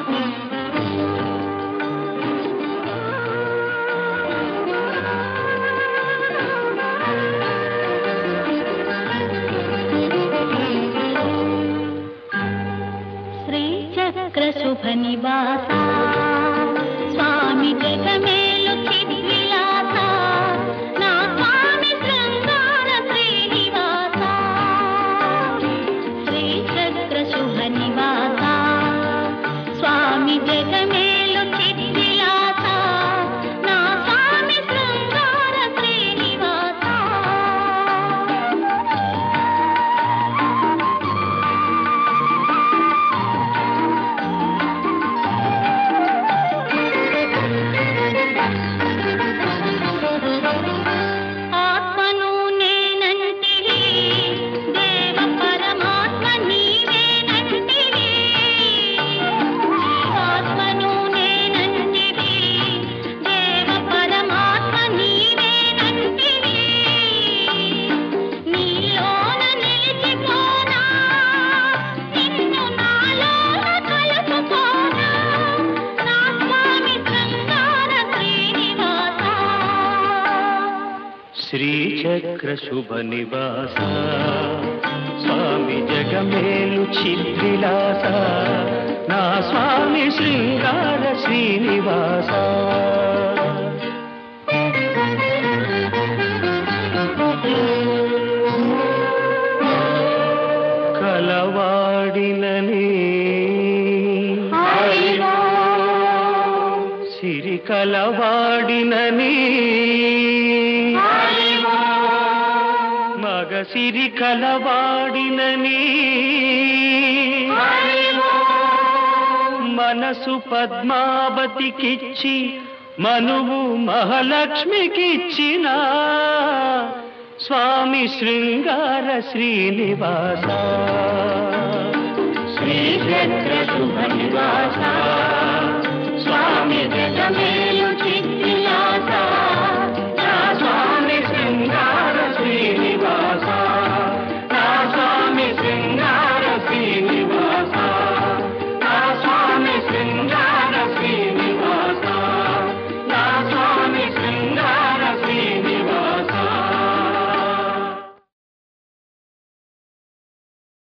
शुभनिवासा स्वामी जगमेलु चिद्विलासा ना स्वामी शृंगार श्रीनिवासा श्रीचक्र शुभनिवासा स्वामी जगमेलु चिद्विलासा ना स्वामी शृंगार श्रीनिवासा श्रीचक्र शुभनिवासा स्वामी जगमेलु चिद्विलासा ना स्वामी शृंगार श्रीनिवासा कलवाडिननी सिरि कलवाडिननी మగసిరి కలవాడినని మనసు పద్మావతికిచ్చి మనువు మహాలక్ష్మికిచ్చిన స్వామి శృంగార శ్రీనివాస శ్రీచక్ర శుభనివాస